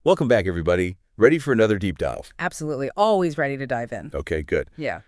Welcome back, everybody. Ready for another deep dive? Absolutely. Always ready to dive in. Okay, good. Yeah.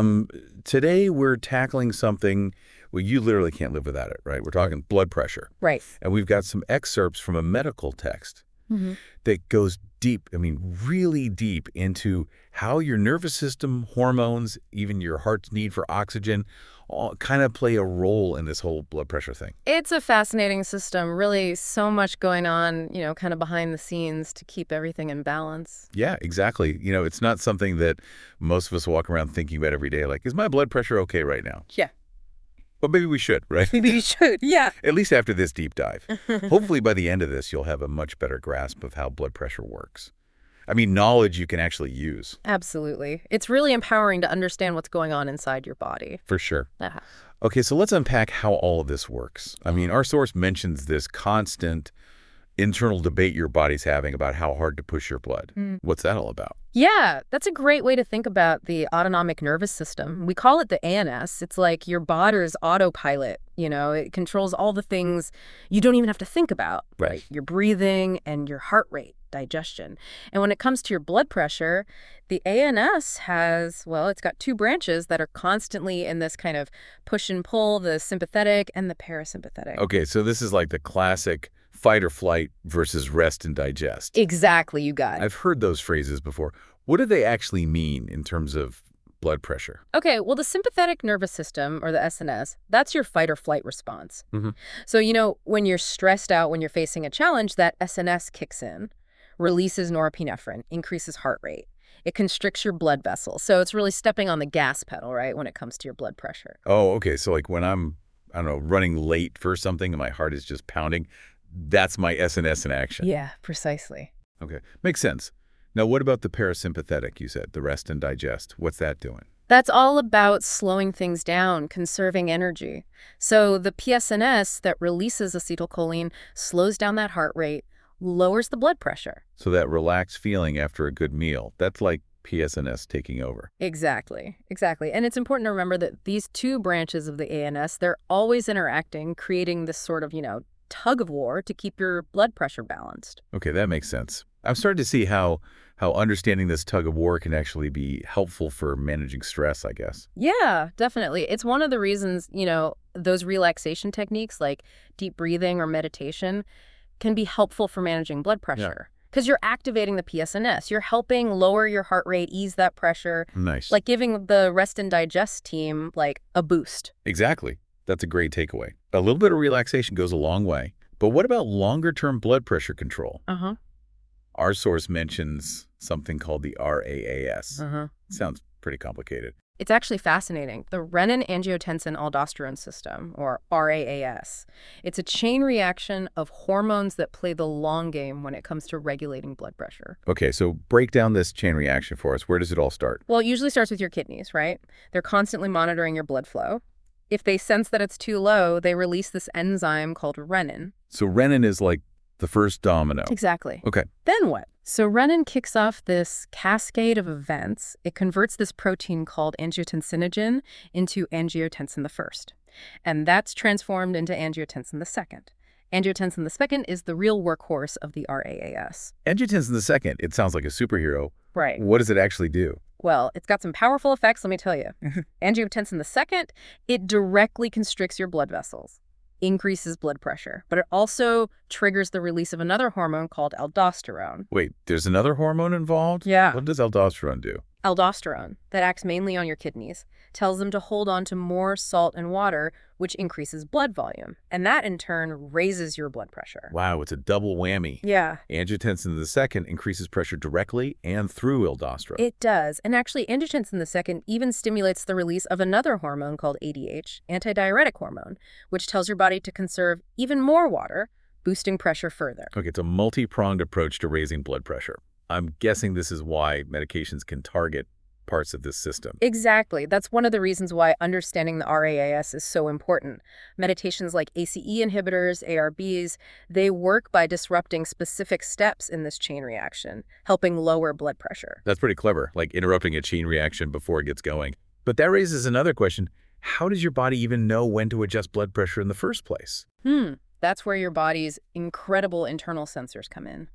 Today we're tackling something, well, you literally can't live without it, right? We're talking blood pressure. Right. And we've got some excerpts from a medical text Mm-hmm. that goes deep, really deep into how your nervous system, hormones, even your heart's need for oxygen, all kind of play a role in this whole blood pressure thing. It's a fascinating system, really so much going on, kind of behind the scenes to keep everything in balance. Yeah, exactly. It's not something that most of us walk around thinking about every day, like, is my blood pressure okay right now? Yeah. But maybe we should, right? Maybe you should. Yeah. At least after this deep dive. Hopefully by the end of this, you'll have a much better grasp of how blood pressure works. Knowledge you can actually use. Absolutely. It's really empowering to understand what's going on inside your body. For sure. Uh-huh. Okay, so let's unpack how all of this works. Our source mentions this constant internal debate your body's having about how hard to push your blood. What's that all about? Yeah, that's a great way to think about the autonomic nervous system. We call it the ANS. It's like your body's autopilot. It controls all the things you don't even have to think about. Right. Like your breathing and your heart rate, digestion. And when it comes to your blood pressure, the ANS it's got two branches that are constantly in this kind of push and pull, the sympathetic and the parasympathetic. Okay, so this is like the classic fight or flight versus rest and digest. Exactly, you got it. I've heard those phrases before. What do they actually mean in terms of blood pressure? Okay, well, the sympathetic nervous system, or the SNS, that's your fight or flight response. Mm-hmm. So, when you're stressed out, when you're facing a challenge, that SNS kicks in, releases norepinephrine, increases heart rate. It constricts your blood vessels. So it's really stepping on the gas pedal, right, when it comes to your blood pressure. Oh, okay. So like when I'm, running late for something and my heart is just pounding, that's my SNS in action. Yeah, precisely. Okay. Makes sense. Now, what about the parasympathetic, you said, the rest and digest? What's that doing? That's all about slowing things down, conserving energy. So the PSNS that releases acetylcholine slows down that heart rate, lowers the blood pressure. So that relaxed feeling after a good meal, that's like PSNS taking over. Exactly. And it's important to remember that these two branches of the ANS, they're always interacting, creating this sort of, tug of war to keep your blood pressure balanced. Okay, that makes sense. I'm starting to see how understanding this tug of war can actually be helpful for managing stress, I guess. Yeah, definitely. It's one of the reasons, those relaxation techniques like deep breathing or meditation can be helpful for managing blood pressure. Because you're activating the PSNS. You're helping lower your heart rate, ease that pressure. Nice. Like giving the rest and digest team like a boost. Exactly. That's a great takeaway. A little bit of relaxation goes a long way. But what about longer-term blood pressure control? Uh-huh. Our source mentions something called the RAAS. Uh-huh. Sounds pretty complicated. It's actually fascinating. The renin-angiotensin-aldosterone system, or RAAS. It's a chain reaction of hormones that play the long game when it comes to regulating blood pressure. Okay, so break down this chain reaction for us. Where does it all start? Well, it usually starts with your kidneys, right? They're constantly monitoring your blood flow. If they sense that it's too low, they release this enzyme called renin. So renin is like the first domino. Exactly. Okay. Then what? So renin kicks off this cascade of events. It converts this protein called angiotensinogen into angiotensin I. And that's transformed into angiotensin II. Angiotensin II is the real workhorse of the RAAS. Angiotensin II, it sounds like a superhero. Right. What does it actually do? Well, it's got some powerful effects, let me tell you. Angiotensin II, it directly constricts your blood vessels, increases blood pressure, but it also triggers the release of another hormone called aldosterone. Wait, there's another hormone involved? Yeah. What does aldosterone do? Aldosterone, that acts mainly on your kidneys, tells them to hold on to more salt and water, which increases blood volume. And that, in turn, raises your blood pressure. Wow, it's a double whammy. Yeah. Angiotensin II increases pressure directly and through aldosterone. It does. And actually, angiotensin II even stimulates the release of another hormone called ADH, antidiuretic hormone, which tells your body to conserve even more water, boosting pressure further. Okay, it's a multi-pronged approach to raising blood pressure. I'm guessing this is why medications can target parts of this system. Exactly. That's one of the reasons why understanding the RAAS is so important. Medications like ACE inhibitors, ARBs, they work by disrupting specific steps in this chain reaction, helping lower blood pressure. That's pretty clever, like interrupting a chain reaction before it gets going. But that raises another question. How does your body even know when to adjust blood pressure in the first place? That's where your body's incredible internal sensors come in.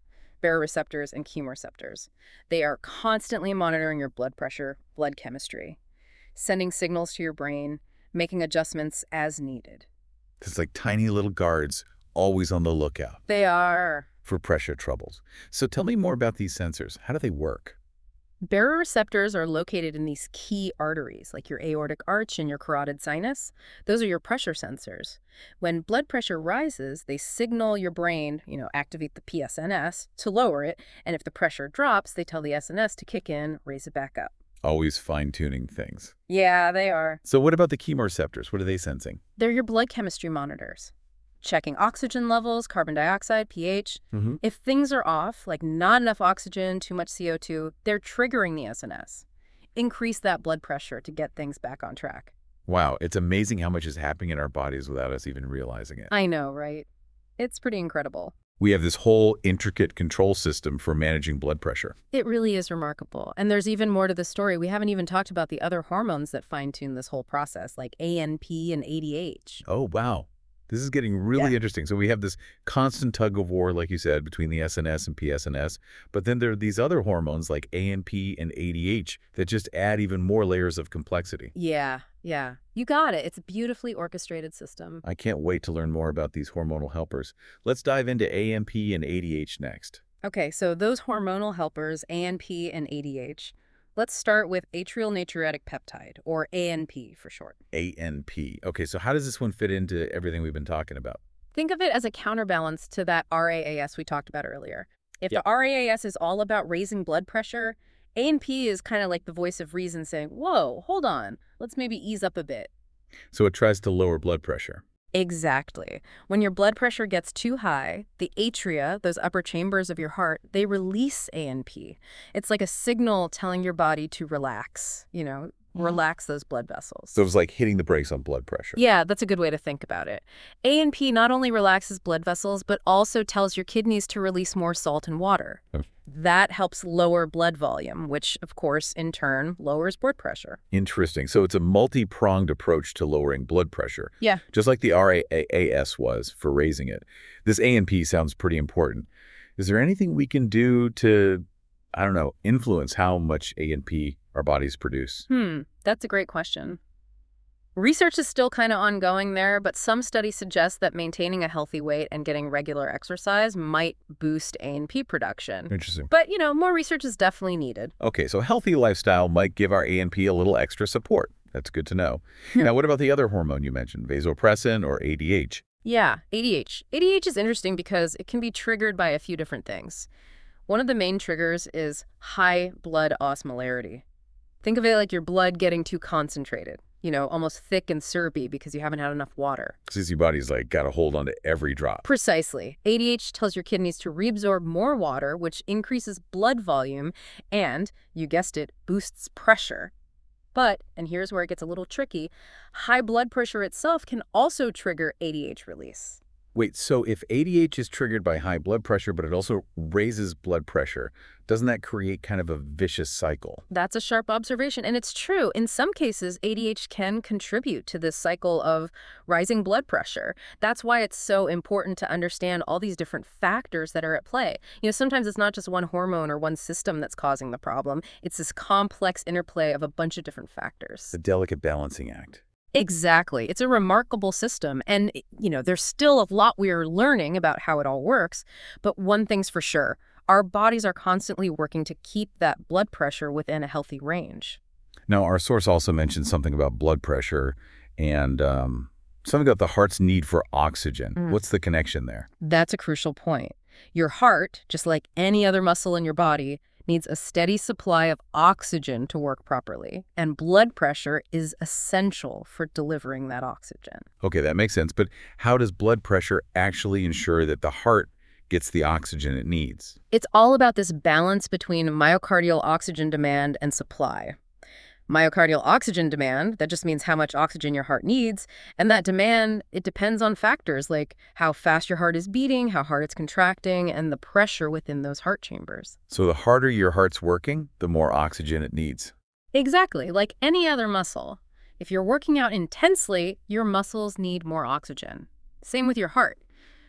baroreceptors and chemoreceptors. They are constantly monitoring your blood pressure, blood chemistry, sending signals to your brain, making adjustments as needed. It's like tiny little guards always on the lookout They are. for pressure troubles. So tell me more about these sensors. How do they work? Baroreceptors are located in these key arteries, like your aortic arch and your carotid sinus. Those are your pressure sensors. When blood pressure rises, they signal your brain, activate the PSNS to lower it, and if the pressure drops, they tell the SNS to kick in, raise it back up. Always fine-tuning things. Yeah, they are. So what about the chemoreceptors? What are they sensing? They're your blood chemistry monitors, checking oxygen levels, carbon dioxide, pH. If things are off, like not enough oxygen, too much CO2, they're triggering the SNS. Increase that blood pressure to get things back on track. Wow, it's amazing how much is happening in our bodies without us even realizing it. I know, right? It's pretty incredible. We have this whole intricate control system for managing blood pressure. It really is remarkable. And there's even more to the story. We haven't even talked about the other hormones that fine-tune this whole process, like ANP and ADH. Oh, wow. This is getting really interesting. So we have this constant tug of war, like you said, between the SNS and PSNS. But then there are these other hormones like ANP and ADH that just add even more layers of complexity. Yeah. You got it. It's a beautifully orchestrated system. I can't wait to learn more about these hormonal helpers. Let's dive into ANP and ADH next. Okay, so those hormonal helpers, ANP and ADH. Let's start with atrial natriuretic peptide, or ANP for short. ANP. Okay, so how does this one fit into everything we've been talking about? Think of it as a counterbalance to that RAAS we talked about earlier. If the RAAS is all about raising blood pressure, ANP is kind of like the voice of reason saying, whoa, hold on, let's maybe ease up a bit. So it tries to lower blood pressure. Exactly. When your blood pressure gets too high, the atria, those upper chambers of your heart, they release ANP. It's like a signal telling your body to relax, relax those blood vessels. So it's like hitting the brakes on blood pressure. Yeah, that's a good way to think about it. ANP not only relaxes blood vessels, but also tells your kidneys to release more salt and water. That helps lower blood volume, which, of course, in turn, lowers blood pressure. Interesting. So it's a multi-pronged approach to lowering blood pressure. Yeah. Just like the RAAS was for raising it. This ANP sounds pretty important. Is there anything we can do to, influence how much ANP our bodies produce? That's a great question. Research is still kind of ongoing there, but some studies suggest that maintaining a healthy weight and getting regular exercise might boost ANP production. Interesting. But, more research is definitely needed. Okay, so a healthy lifestyle might give our ANP a little extra support. That's good to know. Now, what about the other hormone you mentioned, vasopressin or ADH? Yeah, ADH. ADH is interesting because it can be triggered by a few different things. One of the main triggers is high blood osmolarity. Think of it like your blood getting too concentrated, almost thick and syrupy because you haven't had enough water. Since your body's got to hold on to every drop. Precisely. ADH tells your kidneys to reabsorb more water, which increases blood volume and, you guessed it, boosts pressure. But, and here's where it gets a little tricky, high blood pressure itself can also trigger ADH release. Wait, so if ADH is triggered by high blood pressure, but it also raises blood pressure, doesn't that create kind of a vicious cycle? That's a sharp observation, and it's true. In some cases, ADH can contribute to this cycle of rising blood pressure. That's why it's so important to understand all these different factors that are at play. Sometimes it's not just one hormone or one system that's causing the problem. It's this complex interplay of a bunch of different factors. The delicate balancing act. Exactly. It's a remarkable system. And, there's still a lot we're learning about how it all works. But one thing's for sure, our bodies are constantly working to keep that blood pressure within a healthy range. Now, our source also mentioned something about blood pressure and something about the heart's need for oxygen. What's the connection there? That's a crucial point. Your heart, just like any other muscle in your body, needs a steady supply of oxygen to work properly, and blood pressure is essential for delivering that oxygen. Okay, that makes sense. But how does blood pressure actually ensure that the heart gets the oxygen it needs? It's all about this balance between myocardial oxygen demand and supply. Myocardial oxygen demand, that just means how much oxygen your heart needs, and that demand, it depends on factors like how fast your heart is beating, how hard it's contracting, and the pressure within those heart chambers. So the harder your heart's working, the more oxygen it needs. Exactly, like any other muscle. If you're working out intensely, your muscles need more oxygen. Same with your heart.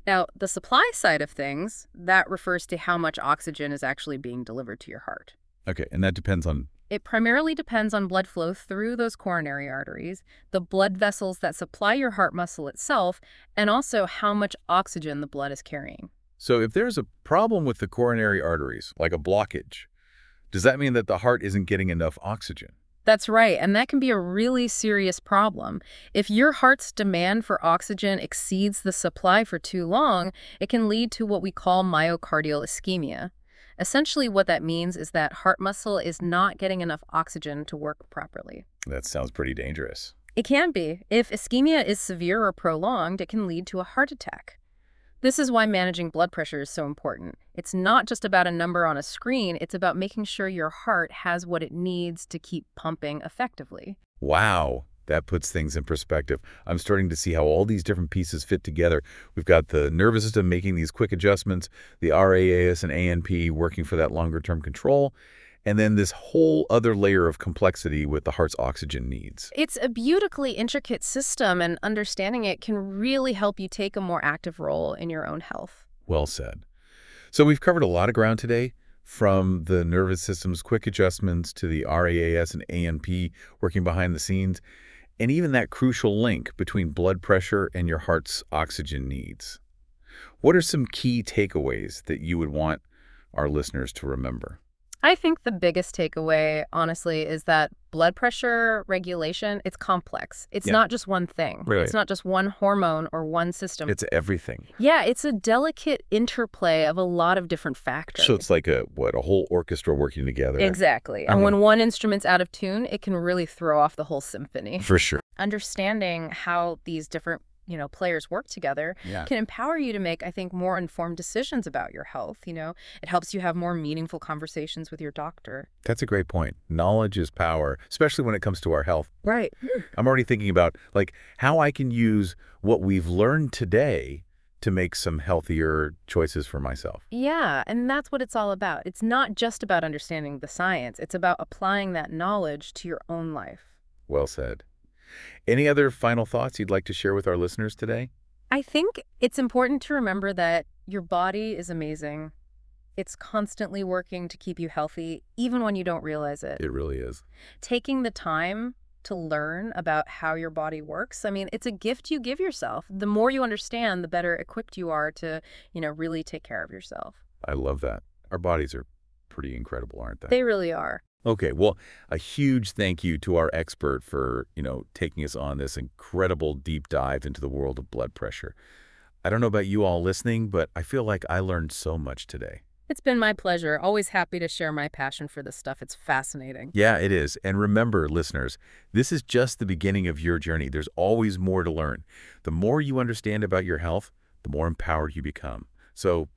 Now, the supply side of things, that refers to how much oxygen is actually being delivered to your heart. Okay, and that depends on... It primarily depends on blood flow through those coronary arteries, the blood vessels that supply your heart muscle itself, and also how much oxygen the blood is carrying. So if there's a problem with the coronary arteries, like a blockage, does that mean that the heart isn't getting enough oxygen? That's right, and that can be a really serious problem. If your heart's demand for oxygen exceeds the supply for too long, it can lead to what we call myocardial ischemia. Essentially, what that means is that heart muscle is not getting enough oxygen to work properly. That sounds pretty dangerous. It can be. If ischemia is severe or prolonged, it can lead to a heart attack. This is why managing blood pressure is so important. It's not just about a number on a screen, it's about making sure your heart has what it needs to keep pumping effectively. Wow, that puts things in perspective. I'm starting to see how all these different pieces fit together. We've got the nervous system making these quick adjustments, the RAAS and ANP working for that longer-term control, and then this whole other layer of complexity with the heart's oxygen needs. It's a beautifully intricate system, and understanding it can really help you take a more active role in your own health. Well said. So we've covered a lot of ground today, from the nervous system's quick adjustments to the RAAS and ANP working behind the scenes, and even that crucial link between blood pressure and your heart's oxygen needs. What are some key takeaways that you would want our listeners to remember? I think the biggest takeaway, honestly, is that blood pressure regulation, it's complex. It's not just one thing. Right. It's not just one hormone or one system. It's everything. Yeah, it's a delicate interplay of a lot of different factors. So it's like a whole orchestra working together. Exactly. And when one instrument's out of tune, it can really throw off the whole symphony. For sure. Understanding how these different players work together can empower you to make, I think, more informed decisions about your health. It helps you have more meaningful conversations with your doctor. That's a great point. Knowledge is power, especially when it comes to our health. Right. I'm already thinking about how I can use what we've learned today to make some healthier choices for myself. Yeah, and that's what it's all about. It's not just about understanding the science. It's about applying that knowledge to your own life. Well said. Any other final thoughts you'd like to share with our listeners today? I think it's important to remember that your body is amazing. It's constantly working to keep you healthy, even when you don't realize it. It really is. Taking the time to learn about how your body works, it's a gift you give yourself. The more you understand, the better equipped you are to, really take care of yourself. I love that. Our bodies are pretty incredible, aren't they? They really are. Okay, well, a huge thank you to our expert for, taking us on this incredible deep dive into the world of blood pressure. I don't know about you all listening, but I feel like I learned so much today. It's been my pleasure. Always happy to share my passion for this stuff. It's fascinating. Yeah, it is. And remember, listeners, this is just the beginning of your journey. There's always more to learn. The more you understand about your health, the more empowered you become. So,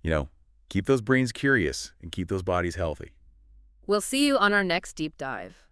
keep those brains curious and keep those bodies healthy. We'll see you on our next deep dive.